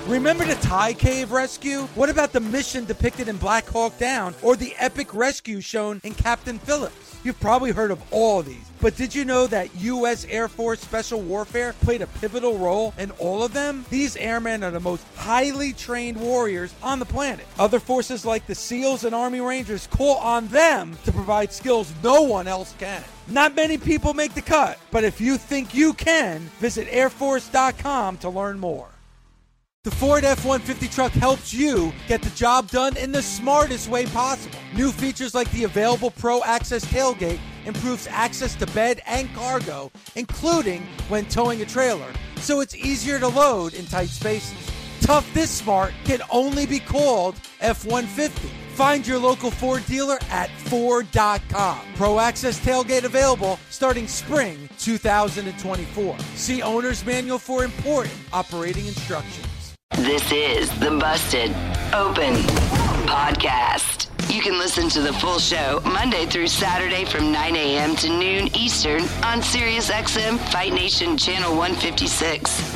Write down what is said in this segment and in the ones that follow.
Remember the Thai cave rescue? What about the mission depicted in Black Hawk Down or the epic rescue shown in Captain Phillips? You've probably heard of all of these, but did you know that U.S. Air Force Special Warfare played a pivotal role in all of them? These airmen are the most highly trained warriors on the planet. Other forces like the SEALs and Army Rangers call on them to provide skills no one else can. Not many people make the cut, but if you think you can, visit airforce.com to learn more. The Ford F-150 truck helps you get the job done in the smartest way possible. New features like the available Pro Access tailgate improves access to bed and cargo, including when towing a trailer, so it's easier to load in tight spaces. Tough this smart can only be called F-150. Find your local Ford dealer at Ford.com. Pro Access tailgate available starting spring 2024. See Owner's Manual for important operating instructions. This is the Busted Open Podcast. You can listen to the full show Monday through Saturday from 9 a.m. to noon Eastern on SiriusXM Fight Nation Channel 156.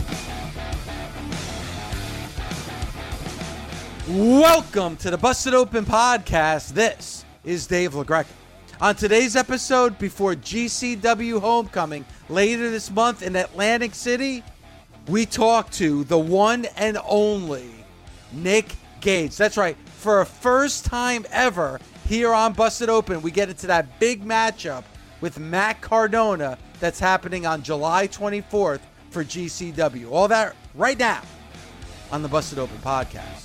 Welcome to the Busted Open Podcast. This is Dave LaGreca. On today's episode, before GCW Homecoming later this month in Atlantic City, we talk to the one and only Nick Gage. That's right. For a first time ever here on Busted Open, we get into that big matchup with Matt Cardona that's happening on July 24th for GCW. All that right now on the Busted Open Podcast.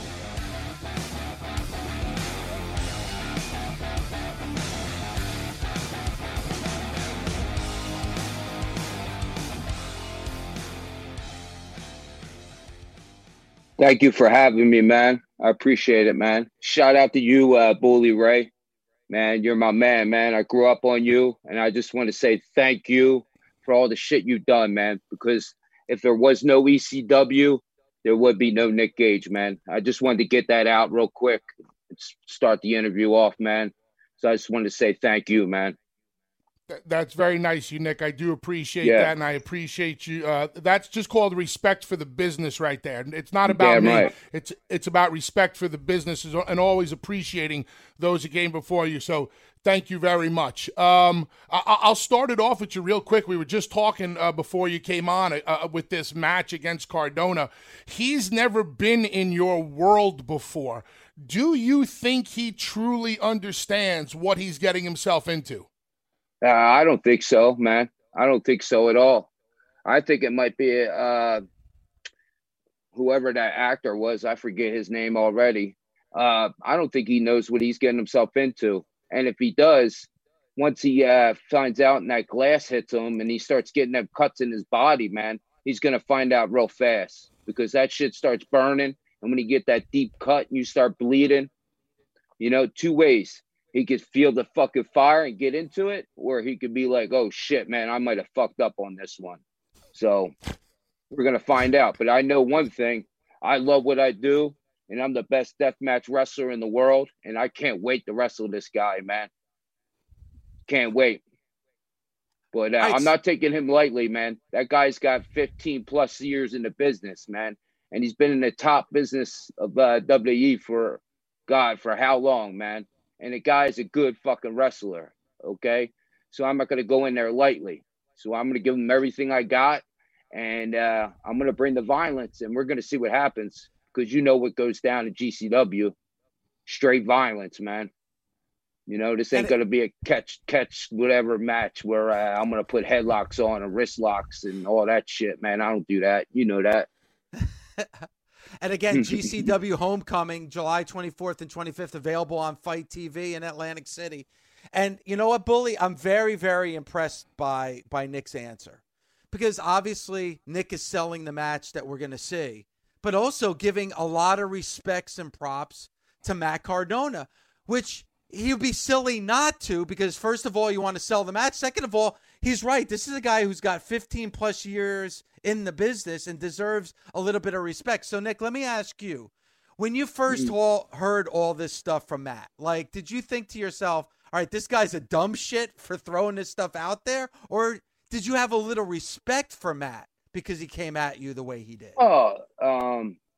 Thank you for having me, man. I appreciate it, man. Shout out to you, Bully Ray. Man, you're my man, man. I grew up on you, and I just want to say thank you for all the shit you've done, man, because if there was no ECW, there would be no Nick Gage, man. I just wanted to get that out real quick and start the interview off, man. So I just wanted to say thank you, man. That's very nice, you Nick. I do appreciate that, and I appreciate you. That's just called respect for the business right there. It's not about me. Right. It's about respect for the business and always appreciating those who came before you. So thank you very much. I'll start it off with you real quick. We were just talking before you came on with this match against Cardona. He's never been in your world before. Do you think he truly understands what he's getting himself into? I don't think so, man. I don't think so at all. I think it might be whoever that actor was. I forget his name already. I don't think he knows what he's getting himself into. And if he does, once he finds out and that glass hits him and he starts getting them cuts in his body, man, he's going to find out real fast because that shit starts burning. And when you get that deep cut and you start bleeding, you know, two ways. He could feel the fucking fire and get into it, or he could be like, oh, shit, man, I might have fucked up on this one. So we're going to find out. But I know one thing. I love what I do, and I'm the best deathmatch wrestler in the world, and I can't wait to wrestle this guy, man. Can't wait. But I'm not taking him lightly, man. That guy's got 15-plus years in the business, man, and he's been in the top business of WWE for, God, for how long, man? And the guy's a good fucking wrestler, okay? So I'm not going to go in there lightly. So I'm going to give him everything I got, and I'm going to bring the violence, and we're going to see what happens because you know what goes down in GCW. Straight violence, man. You know, this ain't going to be a catch whatever match where I'm going to put headlocks on and wrist locks and all that shit, man. I don't do that. You know that. And again, GCW Homecoming, July 24th and 25th, available on Fight TV in Atlantic City. And you know what, Bully? I'm very, very impressed by Nick's answer. Because obviously, Nick is selling the match that we're going to see, but also giving a lot of respects and props to Matt Cardona, which he would be silly not to, because first of all, you want to sell the match. Second of all, he's right. This is a guy who's got 15-plus years in the business and deserves a little bit of respect. So, Nick, let me ask you, when you first heard all this stuff from Matt, like, did you think to yourself, all right, this guy's a dumb shit for throwing this stuff out there? Or did you have a little respect for Matt because he came at you the way he did? Oh,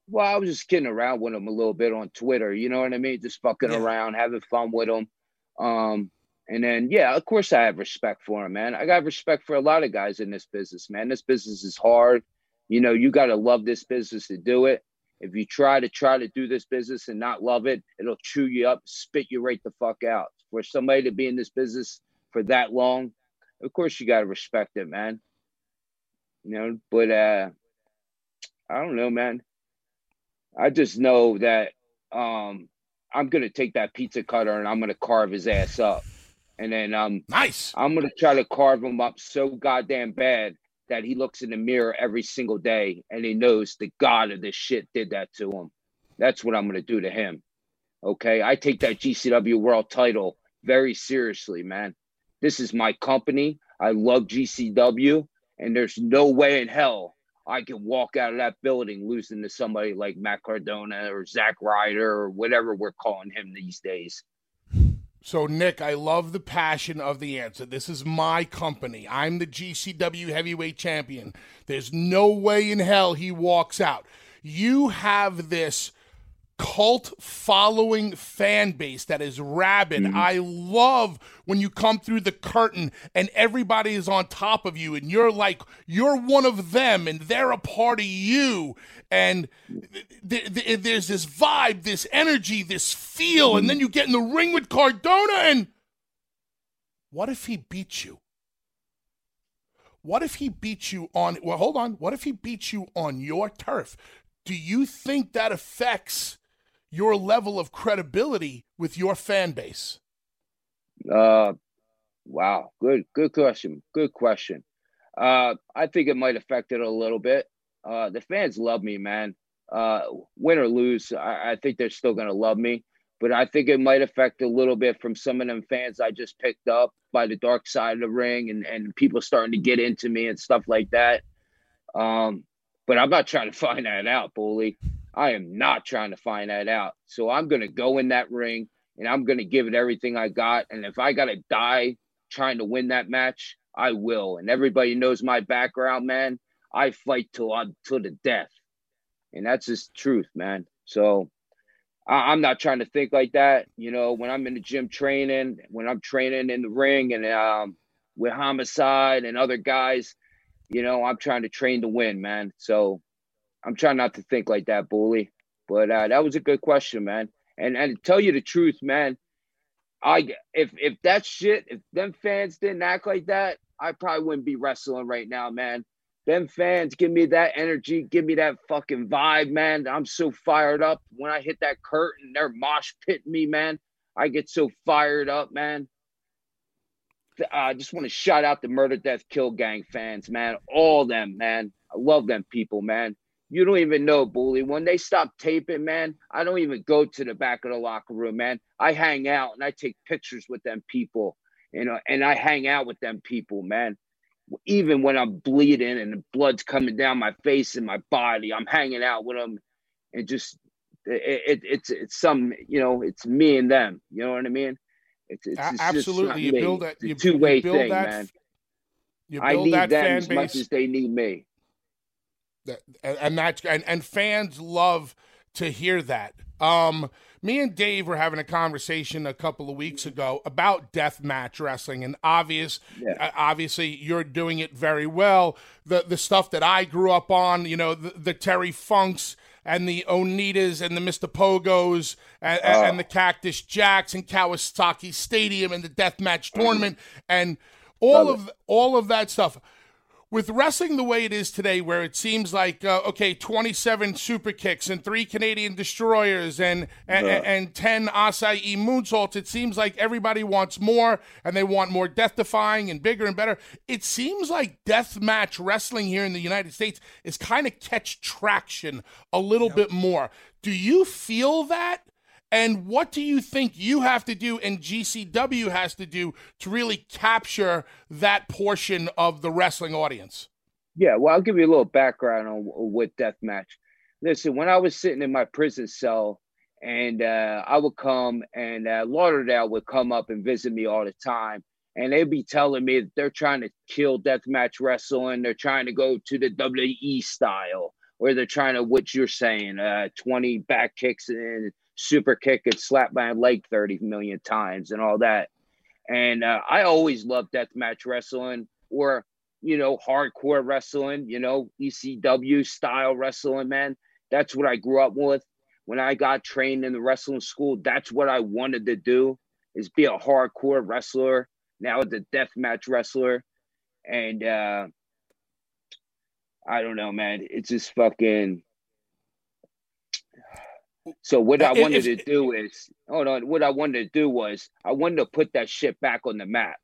Well, I was just kidding around with him a little bit on Twitter. You know what I mean? Just fucking around, having fun with him. And then, yeah, of course I have respect for him, man. I got respect for a lot of guys in this business, man. This business is hard. You know, you got to love this business to do it. If you try to do this business and not love it, it'll chew you up, spit you right the fuck out. For somebody to be in this business for that long, of course you got to respect it, man. You know, but I don't know, man. I just know that I'm going to take that pizza cutter and I'm going to carve his ass up. And then nice. I'm going to try to carve him up so goddamn bad that he looks in the mirror every single day and he knows the God of this shit did that to him. That's what I'm going to do to him. Okay? I take that GCW world title very seriously, man. This is my company. I love GCW, and there's no way in hell I can walk out of that building losing to somebody like Matt Cardona or Zack Ryder or whatever we're calling him these days. So, Nick, I love the passion of the answer. This is my company. I'm the GCW heavyweight champion. There's no way in hell he walks out. You have this cult following fan base that is rabid. Mm-hmm. I love when you come through the curtain and everybody is on top of you and you're like, you're one of them and they're a part of you. And there's this vibe, this energy, this feel. Mm-hmm. And then you get in the ring with Cardona and what if he beats you? What if he beats you on, well, hold on. What if he beats you on your turf? Do you think that affects your level of credibility with your fan base? Wow. Good question. Good question. I think it might affect it a little bit. The fans love me, man. Win or lose, I think they're still going to love me. But I think it might affect a little bit from some of them fans I just picked up by the dark side of the ring and people starting to get into me and stuff like that. But I'm not trying to find that out, Bully. I am not trying to find that out. So I'm going to go in that ring and I'm going to give it everything I got. And if I got to die trying to win that match, I will. And everybody knows my background, man. I fight till the death. And that's just truth, man. So I'm not trying to think like that. You know, when I'm in the gym training, when I'm training in the ring and with Homicide and other guys, you know, I'm trying to train to win, man. So I'm trying not to think like that, Bully. But that was a good question, man. And to tell you the truth, man, if that shit, if them fans didn't act like that, I probably wouldn't be wrestling right now, man. Them fans give me that energy, give me that fucking vibe, man. I'm so fired up. When I hit that curtain, they're mosh pitting me, man. I get so fired up, man. I just want to shout out the Murder, Death, Kill Gang fans, man. All them, man. I love them people, man. You don't even know, Bully. When they stop taping, man, I don't even go to the back of the locker room, man. I hang out and I take pictures with them people, you know, and I hang out with them people, man. Even when I'm bleeding and the blood's coming down my face and my body, I'm hanging out with them. And just it's some, you know, it's me and them. You know what I mean? It's absolutely. You build that. It's a two-way thing, that, man. You I build need that them fan as base. much as they need me. And fans love to hear that. Me and Dave were having a conversation a couple of weeks ago about deathmatch wrestling, and obviously you're doing it very well. The stuff that I grew up on, you know, the Terry Funks and the Onitas and the Mr. Pogos and the Cactus Jacks and Kawasaki Stadium and the deathmatch tournament and all of that stuff. With wrestling the way it is today, where it seems like, 27 super kicks and 3 Canadian destroyers and 10 acai moonsaults, it seems like everybody wants more and they want more death-defying and bigger and better. It seems like deathmatch wrestling here in the United States is kind of catch traction a little bit more. Do you feel that? And what do you think you have to do and GCW has to do to really capture that portion of the wrestling audience? Yeah, well, I'll give you a little background on what deathmatch. Listen, when I was sitting in my prison cell and I would come and Lauderdale would come up and visit me all the time. And they'd be telling me that they're trying to kill deathmatch wrestling. They're trying to go to the WWE style or they're trying to, what you're saying, 20 back kicks and super kick and slap my leg 30 million times and all that. And I always loved deathmatch wrestling, or, hardcore wrestling, ECW style wrestling, man. That's what I grew up with. When I got trained in the wrestling school, that's what I wanted to do, is be a hardcore wrestler. Now it's a deathmatch wrestler. And I don't know, man. It's just fucking. So what I wanted to do was I wanted to put that shit back on the map.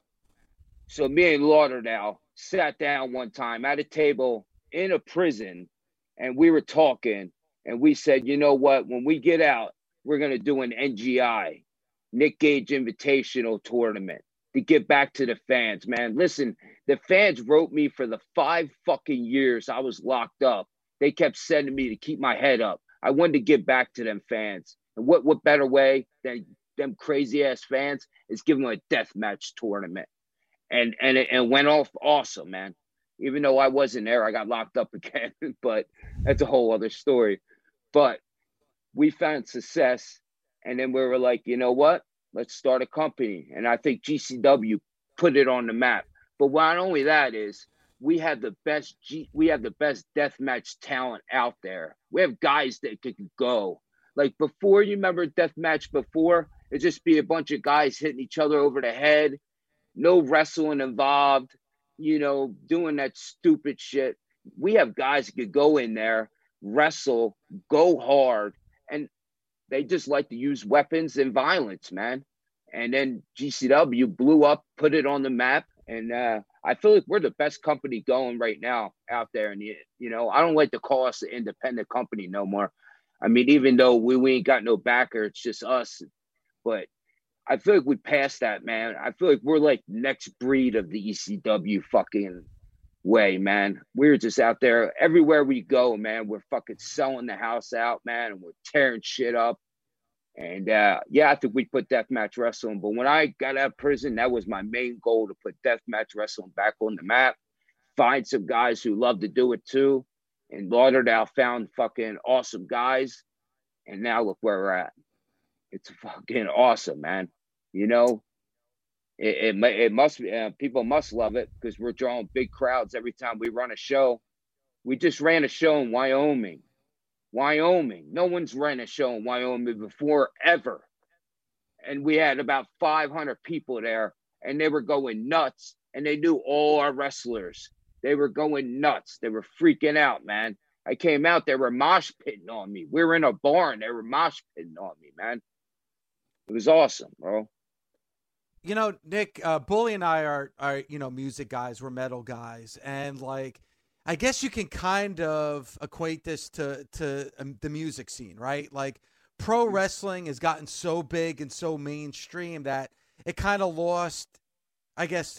So me and Lauderdale sat down one time at a table in a prison, and we were talking, and we said, you know what? When we get out, we're going to do an NGI, Nick Gage Invitational Tournament, to get back to the fans, man. Listen, the fans wrote me for the 5 fucking years I was locked up. They kept sending me to keep my head up. I wanted to give back to them fans. And what better way than them crazy ass fans is give them a deathmatch tournament. And it went off awesome, man. Even though I wasn't there, I got locked up again, but that's a whole other story. But we found success, and then we were like, you know what? Let's start a company. And I think GCW put it on the map. But not only that is, we have the best deathmatch talent out there. We have guys that could go. Like before, you remember deathmatch before? It'd just be a bunch of guys hitting each other over the head. No wrestling involved, doing that stupid shit. We have guys that could go in there, wrestle, go hard, and they just like to use weapons and violence, man. And then GCW blew up, put it on the map, and I feel like we're the best company going right now out there. And, I don't like to call us an independent company no more. I mean, even though we ain't got no backer, it's just us. But I feel like we passed that, man. I feel like we're like next breed of the ECW fucking way, man. We're just out there. Everywhere we go, man, we're fucking selling the house out, man, and we're tearing shit up. And I think we put deathmatch wrestling. But when I got out of prison, that was my main goal, to put deathmatch wrestling back on the map. Find some guys who love to do it too. And Lauderdale found fucking awesome guys. And now look where we're at. It's fucking awesome, man. It must be, people must love it, because we're drawing big crowds every time we run a show. We just ran a show in Wyoming. No one's ran a show in Wyoming before, ever. And we had about 500 people there, and they were going nuts, and they knew all our wrestlers. They were going nuts. They were freaking out, man. I came out, they were mosh pitting on me. We were in a bar, and they were mosh pitting on me, man. It was awesome, bro. Nick, Bully and I are music guys. We're metal guys. And I guess you can kind of equate this to the music scene, right? Like pro wrestling has gotten so big and so mainstream that it kind of lost, I guess,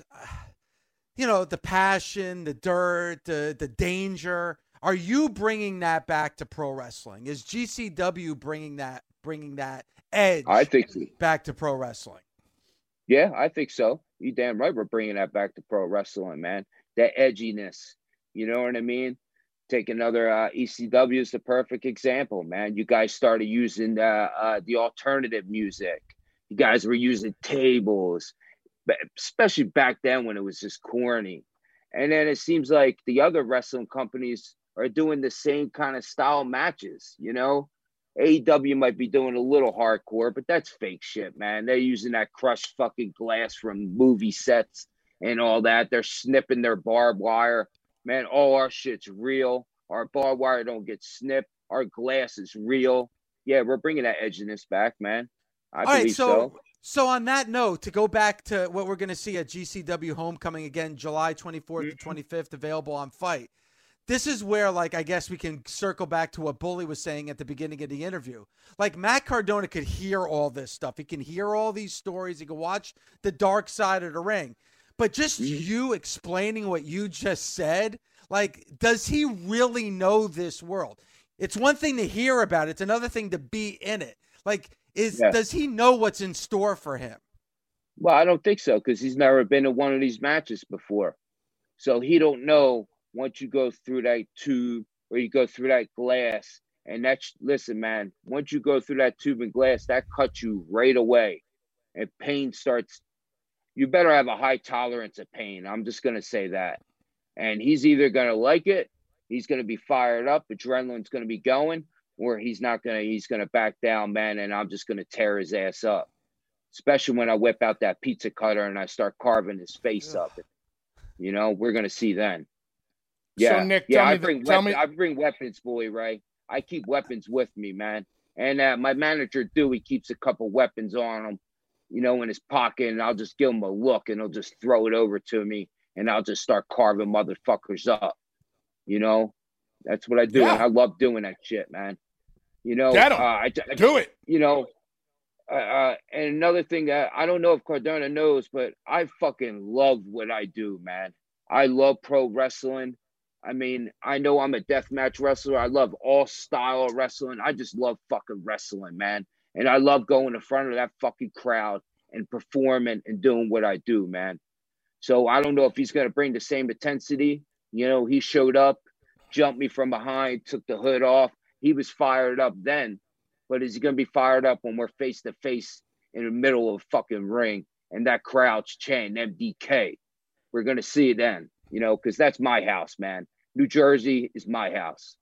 the passion, the dirt, the danger. Are you bringing that back to pro wrestling? Is GCW bringing that edge, I think, back to pro wrestling? Yeah, I think so. You damn right we're bringing that back to pro wrestling, man. That edginess, you know what I mean? Take another ECW is the perfect example, man. You guys started using the alternative music. You guys were using tables, especially back then when it was just corny. And then it seems like the other wrestling companies are doing the same kind of style matches, AEW might be doing a little hardcore, but that's fake shit, man. They're using that crushed fucking glass from movie sets and all that. They're snipping their barbed wire. Man, all our shit's real. Our barbed wire don't get snipped. Our glass is real. Yeah, we're bringing that edginess back, man. I believe so. So on that note, to go back to what we're going to see at GCW Homecoming again, July 24th to 25th, available on Fight. This is where, I guess we can circle back to what Bully was saying at the beginning of the interview. Matt Cardona could hear all this stuff. He can hear all these stories. He can watch the dark side of the ring. But just you explaining what you just said, does he really know this world? It's one thing to hear about it. It's another thing to be in it. Does he know what's in store for him? Well, I don't think so, because he's never been in one of these matches before. So he don't know. Once you go through that tube where you go through that glass. And listen, man, once you go through that tube and glass, that cuts you right away. And pain starts. You better have a high tolerance of pain. I'm just going to say that. And he's either going to like it, he's going to be fired up, adrenaline's going to be going, or he's going to back down, man, and I'm just going to tear his ass up. Especially when I whip out that pizza cutter and I start carving his face up. You know, we're going to see then. Yeah, so Nick, I bring weapons, boy, Ray. I keep weapons with me, man. And my manager, Dewey, keeps a couple weapons on him, you know, in his pocket, and I'll just give him a look, and he'll just throw it over to me, and I'll just start carving motherfuckers up. You know, that's what I do. Yeah. And I love doing that shit, man. You know, get him. Do it. You know, and another thing that I don't know if Cardona knows, but I fucking love what I do, man. I love pro wrestling. I mean, I know I'm a deathmatch wrestler. I love all style of wrestling. I just love fucking wrestling, man. And I love going in front of that fucking crowd and performing and doing what I do, man. So I don't know if he's going to bring the same intensity. You know, he showed up, jumped me from behind, took the hood off. He was fired up then. But is he going to be fired up when we're face-to-face in the middle of a fucking ring and that crowd's chanting MDK? We're going to see it then, you know, because that's my house, man. New Jersey is my house.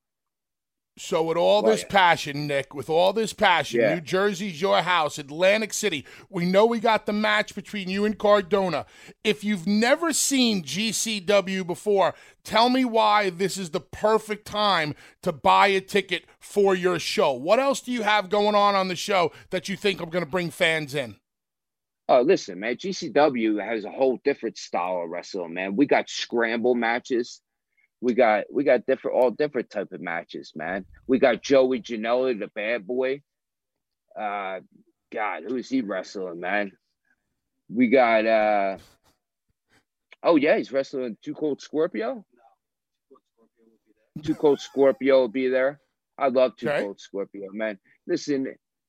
So with all this passion, Nick, with all this passion, New Jersey's your house, Atlantic City. We know we got the match between you and Cardona. If you've never seen GCW before, tell me why this is the perfect time to buy a ticket for your show. What else do you have going on the show that you think I'm going to bring fans in? Oh, listen, man, GCW has a whole different style of wrestling, man. We got scramble matches. We got all different type of matches, man. We got Joey Janela, the bad boy. God, who is he wrestling, man? We got he's wrestling Too Cold Scorpio. Too Cold Scorpio will be there. I love Too Cold Scorpio, man. Listen,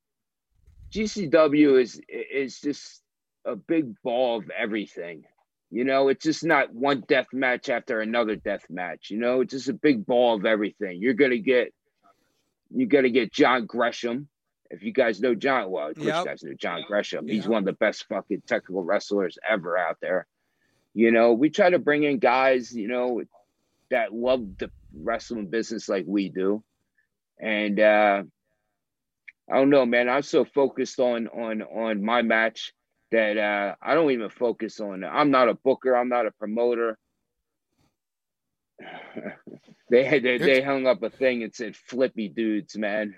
GCW is just a big ball of everything. You know, it's just not one death match after another death match. You know, it's just a big ball of everything. You're gonna get John Gresham. If you guys know John, well, of course you guys know John Gresham. He's one of the best fucking technical wrestlers ever out there. You know, we try to bring in guys, you know, that love the wrestling business like we do. And I don't know, man. I'm so focused on my match that I don't even focus on it. I'm not a booker. I'm not a promoter. They hung up a thing and said flippy dudes, man.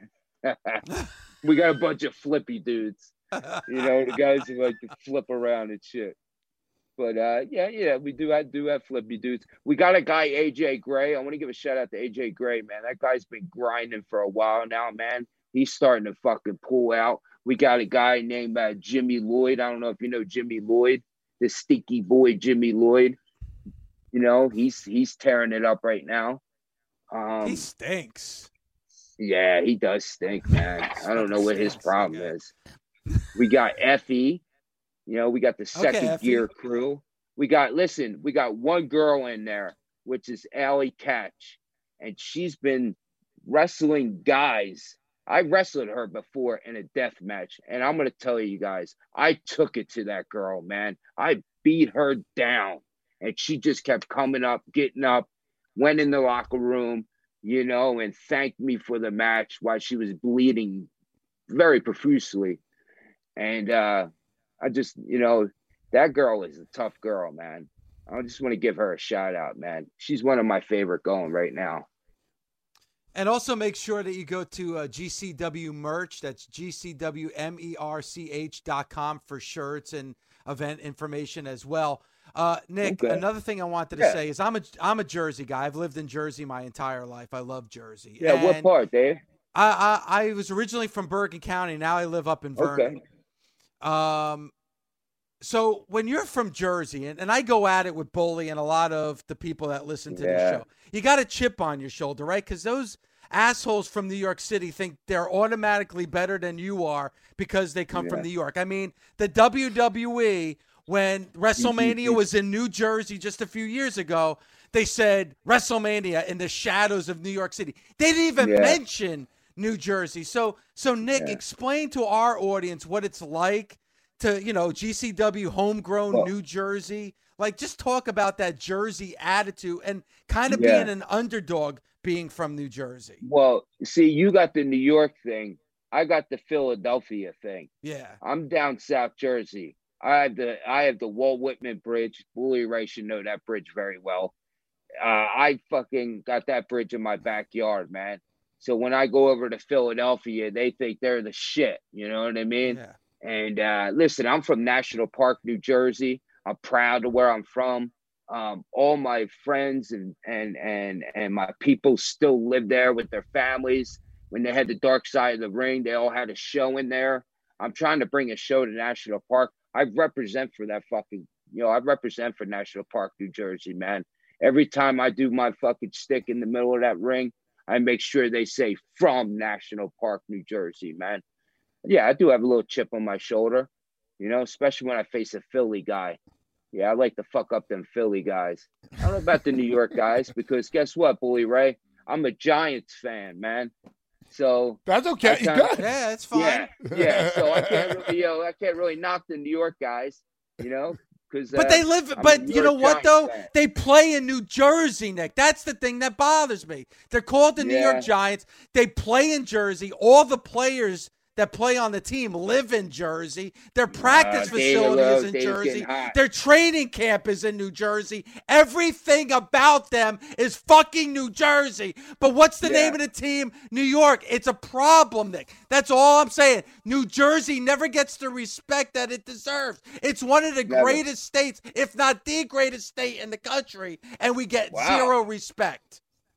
We got a bunch of flippy dudes. You know, the guys who like to flip around and shit. But we do. I do have flippy dudes. We got a guy, AJ Gray. I want to give a shout out to AJ Gray, man. That guy's been grinding for a while now, man. He's starting to fucking pull out. We got a guy named Jimmy Lloyd. I don't know if you know Jimmy Lloyd, the stinky boy Jimmy Lloyd. You know, he's tearing it up right now. He stinks. Yeah, he does stink, man. I don't know what his problem is. We got Effie. You know, we got the second gear crew. We got one girl in there, which is Allie Catch. And she's been wrestling guys. I wrestled her before in a death match, and I'm going to tell you guys, I took it to that girl, man. I beat her down, and she just kept coming up, getting up, went in the locker room, you know, and thanked me for the match while she was bleeding very profusely. And I just, you know, that girl is a tough girl, man. I just want to give her a shout out, man. She's one of my favorite going right now. And also make sure that you go to GCW merch. That's GCWmerch.com for shirts and event information as well. Nick, another thing I wanted to say is I'm a Jersey guy. I've lived in Jersey my entire life. I love Jersey. Yeah, and what part, Dave? I was originally from Bergen County. Now I live up in Vernon. Okay. So when you're from Jersey, and I go at it with Bully and a lot of the people that listen to the show, you got a chip on your shoulder, right? Because those assholes from New York City think they're automatically better than you are because they come from New York. I mean, the WWE, when WrestleMania was in New Jersey just a few years ago, they said WrestleMania in the shadows of New York City. They didn't even mention New Jersey. So Nick, explain to our audience what it's like to, GCW homegrown New Jersey. Like, just talk about that Jersey attitude and kind of being an underdog being from New Jersey. Well, see, you got the New York thing. I got the Philadelphia thing. Yeah. I'm down South Jersey. I have the Walt Whitman Bridge. Bully Ray should know that bridge very well. I fucking got that bridge in my backyard, man. So when I go over to Philadelphia, they think they're the shit. You know what I mean? Yeah. And listen, I'm from National Park, New Jersey. I'm proud of where I'm from. All my friends and my people still live there with their families. When they had the Dark Side of the Ring, they all had a show in there. I'm trying to bring a show to National Park. I represent for that fucking, I represent for National Park, New Jersey, man. Every time I do my fucking stick in the middle of that ring, I make sure they say from National Park, New Jersey, man. Yeah, I do have a little chip on my shoulder, especially when I face a Philly guy. Yeah, I like to fuck up them Philly guys. I don't know about the New York guys because guess what, Bully Ray? I'm a Giants fan, man. So that's okay. Yeah, it's fine. Yeah. So I can't really knock the New York guys, because. But they live. But you know what though? Fan. They play in New Jersey, Nick. That's the thing that bothers me. They're called the New York Giants. They play in Jersey. All the players that play on the team live in Jersey. Their practice facility is in Jersey. Their training camp is in New Jersey. Everything about them is fucking New Jersey. But what's the name of the team? New York. It's a problem, Nick. That's all I'm saying. New Jersey never gets the respect that it deserves. It's one of the greatest states, if not the greatest state in the country, and we get zero respect.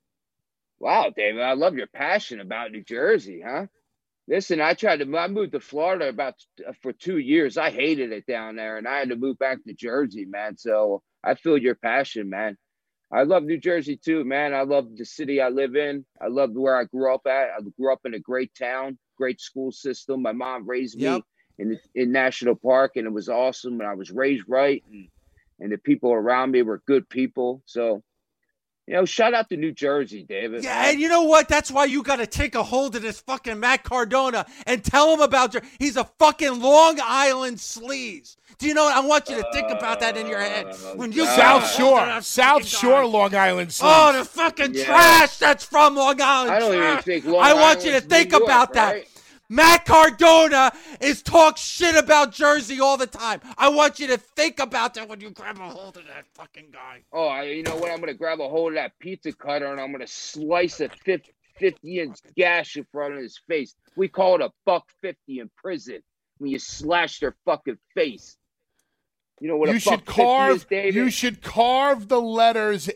Wow, David, I love your passion about New Jersey, huh? Listen, I moved to Florida for 2 years. I hated it down there, and I had to move back to Jersey, man. So I feel your passion, man. I love New Jersey too, man. I love the city I live in. I love where I grew up at. I grew up in a great town, great school system. My mom raised me in National Park, and it was awesome. And I was raised right, and the people around me were good people. So, shout out to New Jersey, David. Yeah, and you know what? That's why you got to take a hold of this fucking Matt Cardona and tell him about he's a fucking Long Island sleaze. Do you know what? I want you to think about that in your head. When you South Shore, Long Island sleaze. Oh, the fucking trash that's from Long Island. I don't even think Long Island. I want you to think about that. Matt Cardona talks shit about Jersey all the time. I want you to think about that when you grab a hold of that fucking guy. Oh, you know what? I'm going to grab a hold of that pizza cutter and I'm going to slice a 50-inch gash in front of his face. We call it a $1.50 in prison when you slash their fucking face. You know what you should carve, David? You should carve the letters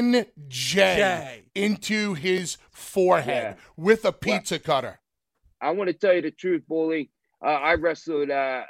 NJ into his forehead with a pizza cutter. I want to tell you the truth, Bully. I wrestled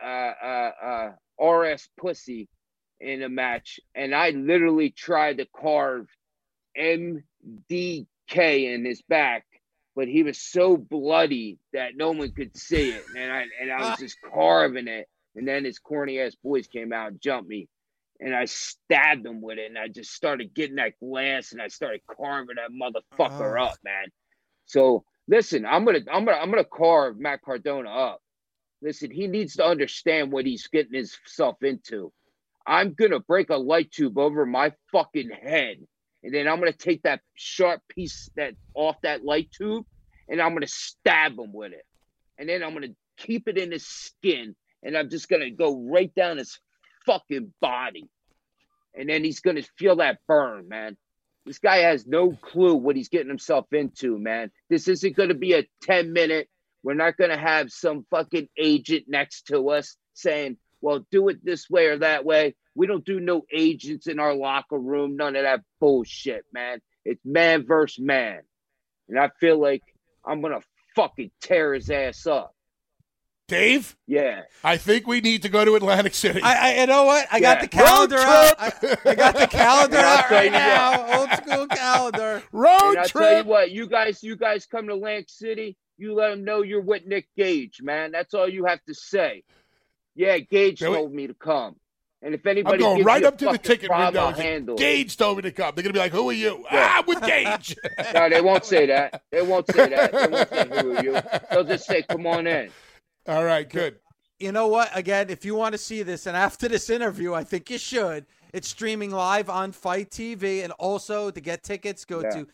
RS Pussy in a match, and I literally tried to carve MDK in his back, but he was so bloody that no one could see it, and I was just carving it, and then his corny ass boys came out and jumped me, and I stabbed him with it, and I just started getting that glass, and I started carving that motherfucker up, man. So. Listen, I'm gonna carve Matt Cardona up. Listen, he needs to understand what he's getting himself into. I'm gonna break a light tube over my fucking head, and then I'm gonna take that sharp piece off that light tube, and I'm gonna stab him with it, and then I'm gonna keep it in his skin, and I'm just gonna go right down his fucking body, and then he's gonna feel that burn, man. This guy has no clue what he's getting himself into, man. This isn't going to be a 10-minute. We're not going to have some fucking agent next to us saying, well, do it this way or that way. We don't do no agents in our locker room. None of that bullshit, man. It's man versus man. And I feel like I'm going to fucking tear his ass up. Dave? Yeah. I think we need to go to Atlantic City. You know what? I got the calendar out. I got the calendar out right now. Old school calendar. Road trip. I'll tell you what, you guys come to Atlantic City, you let them know you're with Nick Gage, man. That's all you have to say. Yeah, Gage told me to come. And if anybody I'm going right up to the ticket window. Handle Gage told me to come. They're going to be like, who are you? Yeah. I'm with Gage. No, they won't say that. They won't say, who are you? They'll just say, come on in. All right, good. You know what? Again, if you want to see this, and after this interview, I think you should. It's streaming live on Fight TV. And also, to get tickets, go to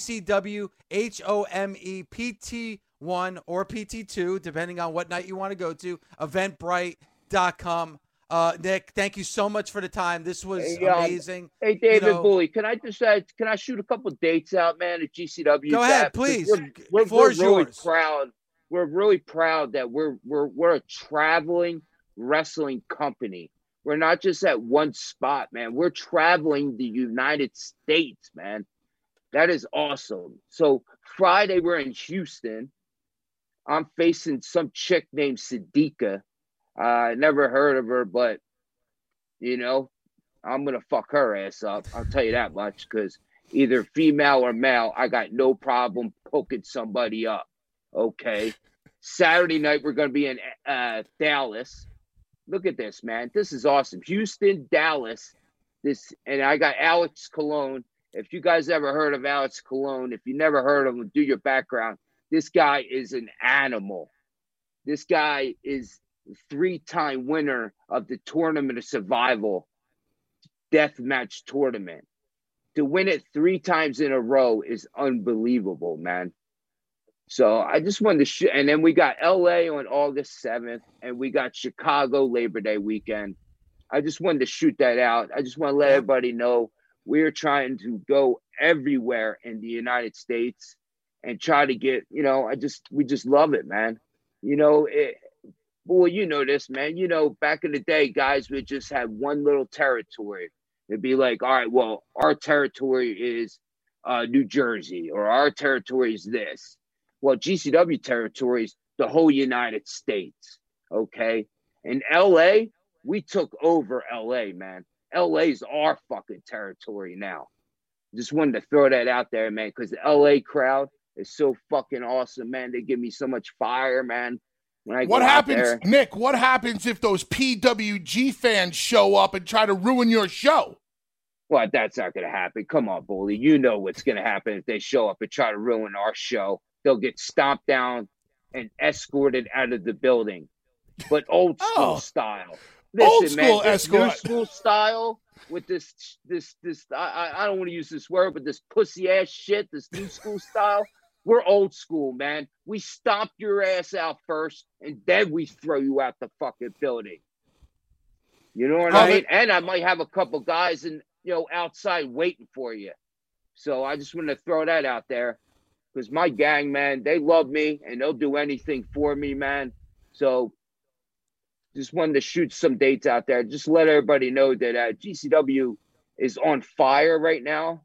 GCWHOMEPT1 or PT2, depending on what night you want to go to, eventbrite.com. Nick, thank you so much for the time. This was amazing. Hey, David Bully, can I just can I shoot a couple dates out, man, at GCW? Go ahead, please. We're really proud. We're really proud that we're a traveling wrestling company. We're not just at one spot, man. We're traveling the United States, man. That is awesome. So Friday, we're in Houston. I'm facing some chick named Siddiqa. I never heard of her, but, you know, I'm going to fuck her ass up. I'll tell you that much, because either female or male, I got no problem poking somebody up. Okay. Saturday night, we're going to be in Dallas. Look at this, man. This is awesome. Houston, Dallas. And I got Alex Colon. If you guys ever heard of Alex Colon, if you never heard of him, do your background. This guy is an animal. This guy is a 3-time winner of the Tournament of Survival death match tournament. To win it 3 times in a row is unbelievable, man. So I just wanted to shoot. And then we got LA on August 7th, and we got Chicago Labor Day weekend. I just wanted to shoot that out. I just want to let everybody know we're trying to go everywhere in the United States and try to get, you know, we just love it, man. You know, well, you know this, man. You know, back in the day, guys would just have one little territory. It'd be like, all right, well, our territory is New Jersey, or our territory is this. Well, GCW territory is the whole United States, okay? In LA, we took over LA, man. LA's our fucking territory now. Just wanted to throw that out there, man, because the LA crowd is so fucking awesome, man. They give me so much fire, man. What happens, Nick? What happens if those PWG fans show up and try to ruin your show? Well, that's not going to happen. Come on, Bully. You know what's going to happen if they show up and try to ruin our show. They'll get stomped down and escorted out of the building. But old school style. Listen, old school man, escort. New school style with this I don't want to use this word, but this pussy ass shit, this new school style. We're old school, man. We stomp your ass out first, and then we throw you out the fucking building. You know what I mean? And I might have a couple guys outside waiting for you. So I just want to throw that out there, because my gang, man, they love me and they'll do anything for me, man. So just wanted to shoot some dates out there. Just let everybody know that GCW is on fire right now.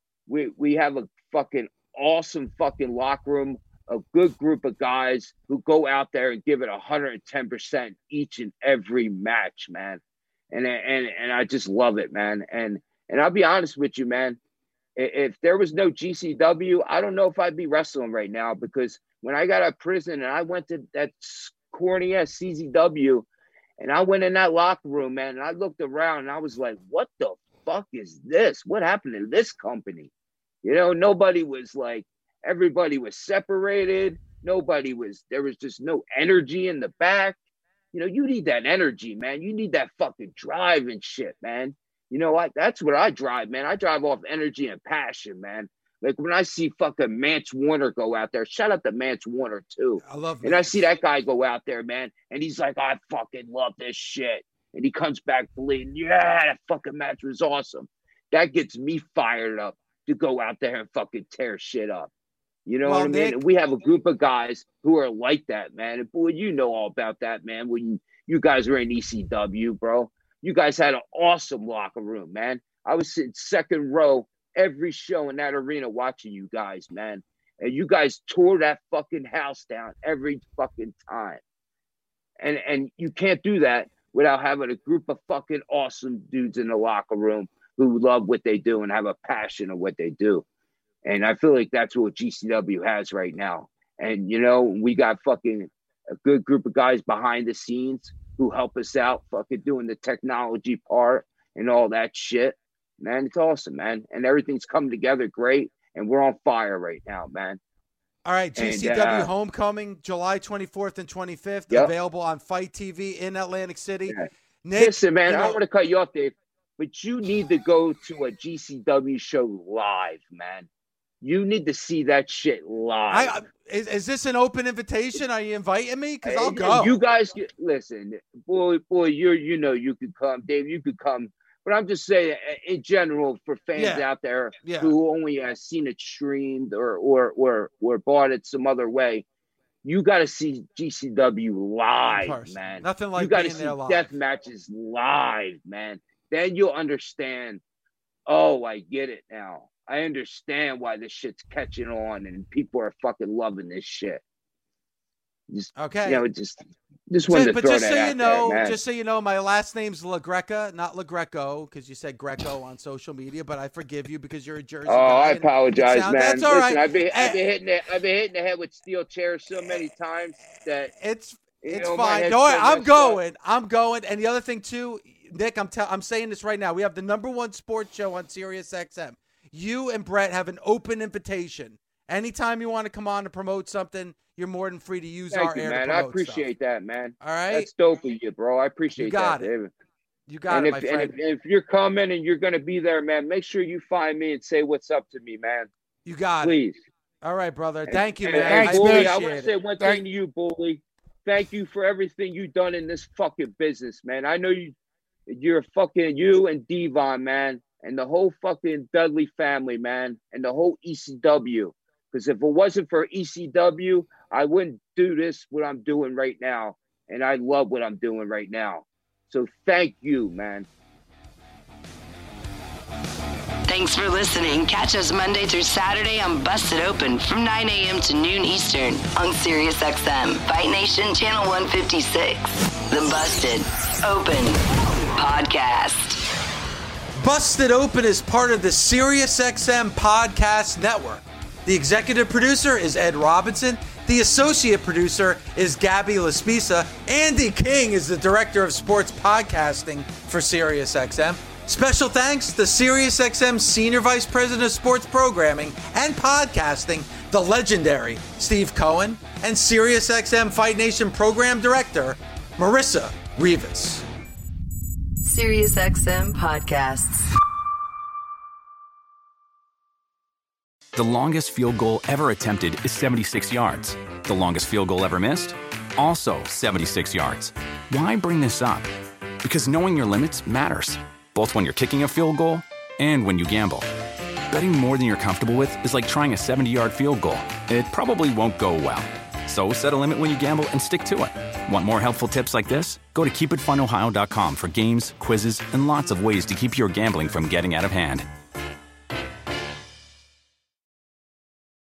We have a fucking awesome fucking locker room, a good group of guys who go out there and give it 110% each and every match, man. And I just love it, man. And I'll be honest with you, man. If there was no GCW, I don't know if I'd be wrestling right now, because when I got out of prison and I went to that corny ass CZW and I went in that locker room, man, and I looked around and I was like, what the fuck is this? What happened to this company? You know, nobody was like, everybody was separated. There was just no energy in the back. You know, you need that energy, man. You need that fucking drive and shit, man. You know what? That's what I drive, man. I drive off energy and passion, man. Like when I see fucking Mance Warner go out there, shout out to Mance Warner too. I love And I see that guy go out there, man, and he's like, I fucking love this shit. And he comes back bleeding. Yeah, that fucking match was awesome. That gets me fired up to go out there and fucking tear shit up. You know what I mean? And we have a group of guys who are like that, man. And boy, you know all about that, man. When you guys were in ECW, bro. You guys had an awesome locker room, man. I was sitting second row every show in that arena watching you guys, man. And you guys tore that fucking house down every fucking time. And you can't do that without having a group of fucking awesome dudes in the locker room who love what they do and have a passion of what they do. And I feel like that's what GCW has right now. And, you know, we got fucking a good group of guys behind the scenes who help us out, fucking doing the technology part and all that shit. Man, it's awesome, man. And everything's coming together great. And we're on fire right now, man. All right, GCW Homecoming, July 24th and 25th, available on Fight TV in Atlantic City. Yeah. Nick, listen, man, I don't want to cut you off, Dave, but you need to go to a GCW show live, man. You need to see that shit live. Is this an open invitation? Are you inviting me? Because I'll go. You guys, listen, boy, you could come. Dave, you could come. But I'm just saying, in general, for fans out there who only has seen it streamed or bought it some other way, you got to see GCW live, man. Nothing like you got to being see there live. Death matches live, man. Then you'll understand. Oh, I get it now. I understand why this shit's catching on and people are fucking loving this shit. Just wanted to throw that out there, man. Just so you know, my last name's LaGreca, not LaGreco, because you said Greco on social media. But I forgive you because you're a Jersey guy. I apologize, man. That's all right. I've been hitting the head with steel chairs so many times that it's fine. No, I'm going. And the other thing too, Nick, I'm saying this right now. We have the #1 sports show on Sirius XM. You and Brett have an open invitation. Anytime you want to come on to promote something, you're more than free to use our air. Man. I appreciate that, man. All right, that's dope of you, bro. I appreciate that, David. You got it, my friend. And if you're coming and you're going to be there, man, make sure you find me and say what's up to me, man. You got it. Please. All right, brother. Thank you, man. Thanks, Bully. I want to say one thing to you, Bully. Thank you for everything you've done in this fucking business, man. I know you're fucking you and Devon, man, and the whole fucking Dudley family, man, and the whole ECW. Because if it wasn't for ECW, I wouldn't do what I'm doing right now. And I love what I'm doing right now. So thank you, man. Thanks for listening. Catch us Monday through Saturday on Busted Open from 9 a.m. to noon Eastern on Sirius XM, Fight Nation Channel 156. The Busted Open Podcast. Busted Open is part of the Sirius XM Podcast Network. The executive producer is Ed Robinson. The associate producer is Gabby Laspisa. Andy King is the director of sports podcasting for Sirius XM. Special thanks to Sirius XM Senior Vice President of Sports Programming and Podcasting, the legendary Steve Cohen, and Sirius XM Fight Nation Program Director, Marissa Rivas. Sirius XM Podcasts. The longest field goal ever attempted is 76 yards. The longest field goal ever missed? Also 76 yards. Why bring this up? Because knowing your limits matters, both when you're kicking a field goal and when you gamble. Betting more than you're comfortable with is like trying a 70-yard field goal. It probably won't go well. So set a limit when you gamble and stick to it. Want more helpful tips like this? Go to keepitfunohio.com for games, quizzes, and lots of ways to keep your gambling from getting out of hand.